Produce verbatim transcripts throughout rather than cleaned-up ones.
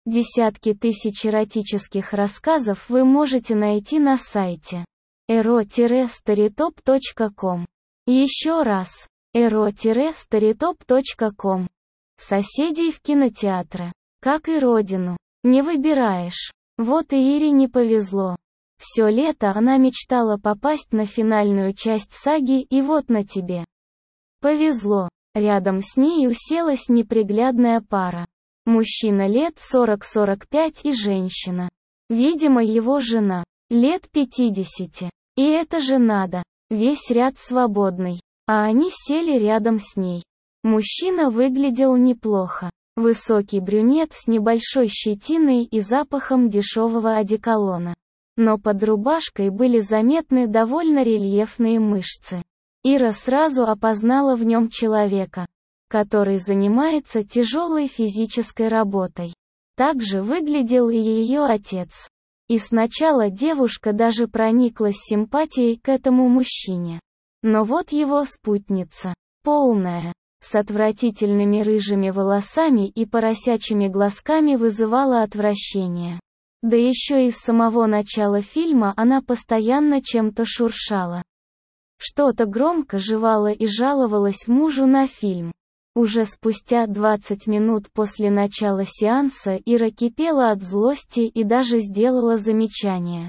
Десятки тысяч эротических рассказов вы можете найти на сайте эро старитоп точка ком. Еще раз, эро старитоп точка ком. Соседей в кинотеатры, как и родину, не выбираешь. Вот и Ире не повезло. Все лето она мечтала попасть на финальную часть саги, и вот на тебе. Повезло. Рядом с ней уселась неприглядная пара. Мужчина лет сорок-сорок пять и женщина. Видимо, его жена. Лет пятидесяти. И это же надо. Весь ряд свободный. А они сели рядом с ней. Мужчина выглядел неплохо. Высокий брюнет с небольшой щетиной и запахом дешевого одеколона. Но под рубашкой были заметны довольно рельефные мышцы. Ира сразу опознала в нем человека, который занимается тяжелой физической работой. Так же выглядел и ее отец. И сначала девушка даже прониклась симпатией к этому мужчине. Но вот его спутница, полная, с отвратительными рыжими волосами и поросячьими глазками, вызывала отвращение. Да еще и с самого начала фильма она постоянно чем-то шуршала. Что-то громко жевала и жаловалась мужу на фильм. Уже спустя двадцать минут после начала сеанса Ира кипела от злости и даже сделала замечание.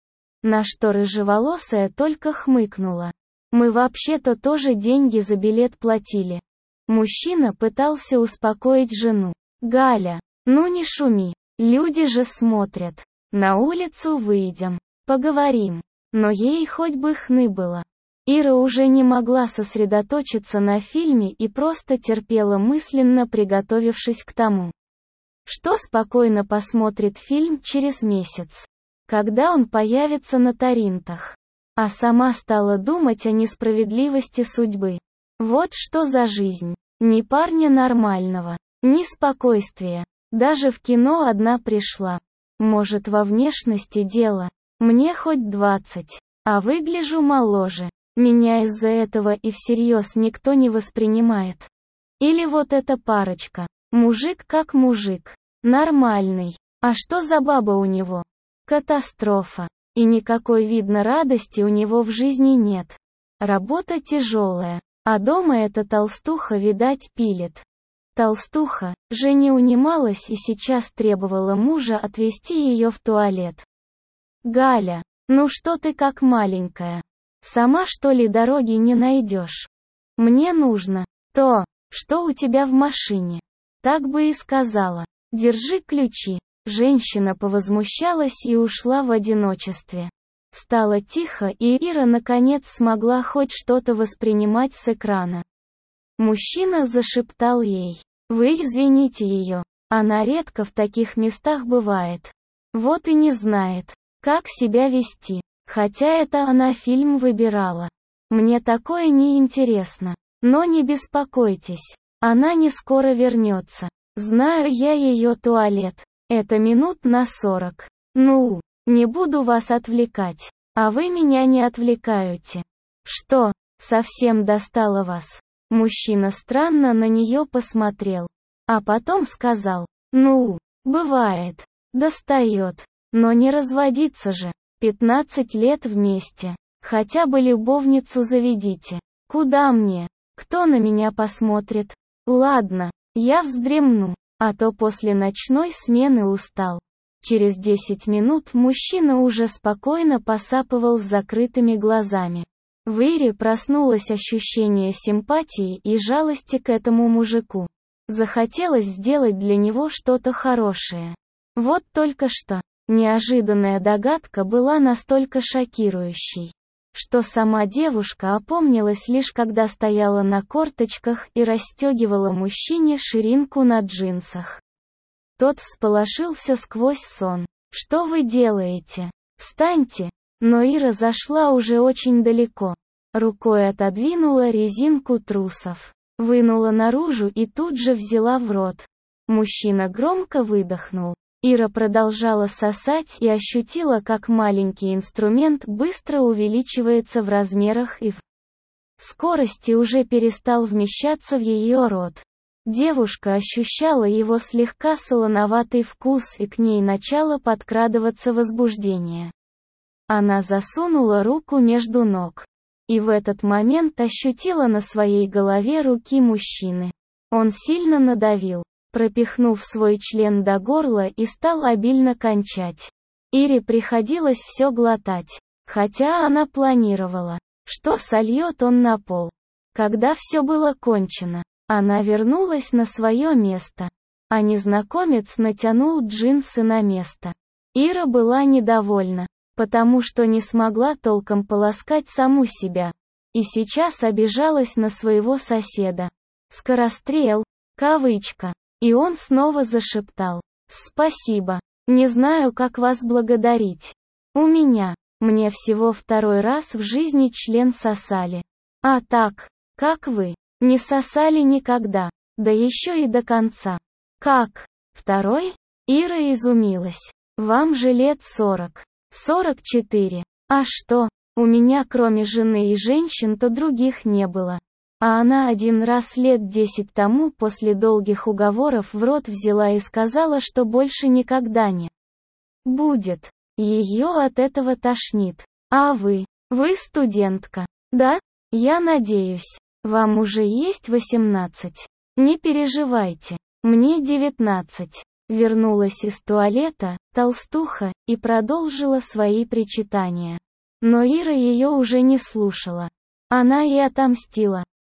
На что рыжеволосая только хмыкнула. «Мы вообще-то тоже деньги за билет платили». Мужчина пытался успокоить жену. «Галя, ну не шуми, люди же смотрят. На улицу выйдем, поговорим». Но ей хоть бы хны было. Ира уже не могла сосредоточиться на фильме и просто терпела, мысленно приготовившись к тому, что спокойно посмотрит фильм через месяц, когда он появится на торрентах. А сама стала думать о несправедливости судьбы. Вот что за жизнь. Ни парня нормального, ни спокойствия. Даже в кино одна пришла. Может, во внешности дело. Мне хоть двадцать, а выгляжу моложе. Меня из-за этого и всерьез никто не воспринимает. Или вот эта парочка. Мужик как мужик. Нормальный. А что за баба у него? Катастрофа. И никакой, видно, радости у него в жизни нет. Работа тяжелая. А дома эта толстуха, видать, пилит. Толстуха же не унималась и сейчас требовала мужа отвезти ее в туалет. «Галя, ну что ты как маленькая? Сама что ли дороги не найдешь? Мне нужно то, что у тебя в машине». Так бы и сказала. «Держи ключи». Женщина повозмущалась и ушла в одиночестве. Стало тихо, и Ира наконец смогла хоть что-то воспринимать с экрана. Мужчина зашептал ей: «Вы извините ее, она редко в таких местах бывает. Вот и не знает, как себя вести. Хотя это она фильм выбирала. Мне такое не интересно. Но не беспокойтесь, она не скоро вернется. Знаю я ее туалет. Это минут на сорок. Ну, не буду вас отвлекать. А вы меня не отвлекаете. Что, совсем достало вас?» Мужчина странно на нее посмотрел. А потом сказал: «Ну, бывает. Достает. Но не разводиться же. пятнадцать лет вместе. Хотя бы любовницу заведите. Куда мне? Кто на меня посмотрит? Ладно, я вздремну, а то после ночной смены устал». Через десять минут мужчина уже спокойно посапывал с закрытыми глазами. В Ире проснулось ощущение симпатии и жалости к этому мужику. Захотелось сделать для него что-то хорошее. Вот только что. Неожиданная догадка была настолько шокирующей, что сама девушка опомнилась лишь когда стояла на корточках и расстегивала мужчине ширинку на джинсах. Тот всполошился сквозь сон. «Что вы делаете? Встаньте!» Но Ира зашла уже очень далеко. Рукой отодвинула резинку трусов, вынула наружу и тут же взяла в рот. Мужчина громко выдохнул. Ира продолжала сосать и ощутила, как маленький инструмент быстро увеличивается в размерах и в скорости уже перестал вмещаться в ее рот. Девушка ощущала его слегка солоноватый вкус, и к ней начало подкрадываться возбуждение. Она засунула руку между ног. И в этот момент ощутила на своей голове руки мужчины. Он сильно надавил, пропихнув свой член до горла, и стал обильно кончать. Ире приходилось все глотать, хотя она планировала, что сольет он на пол. Когда все было кончено, она вернулась на свое место, а незнакомец натянул джинсы на место. Ира была недовольна, потому что не смогла толком поласкать саму себя, и сейчас обижалась на своего соседа. «Скорострел», кавычка, и он снова зашептал: «Спасибо, не знаю, как вас благодарить. У меня, мне всего второй раз в жизни член сосали. А так, как вы, не сосали никогда, да еще и до конца». «Как? Второй?» Ира изумилась. «Вам же лет сорок. сорок четыре. А что, у меня кроме жены и женщин-то других не было». А она один раз лет десять тому после долгих уговоров в рот взяла и сказала, что больше никогда не будет. Ее от этого тошнит. А вы? Вы студентка? Да? Я надеюсь, вам уже есть восемнадцать. Не переживайте, мне девятнадцать. Вернулась из туалета толстуха и продолжила свои причитания. Но Ира ее уже не слушала. Она и отомстила.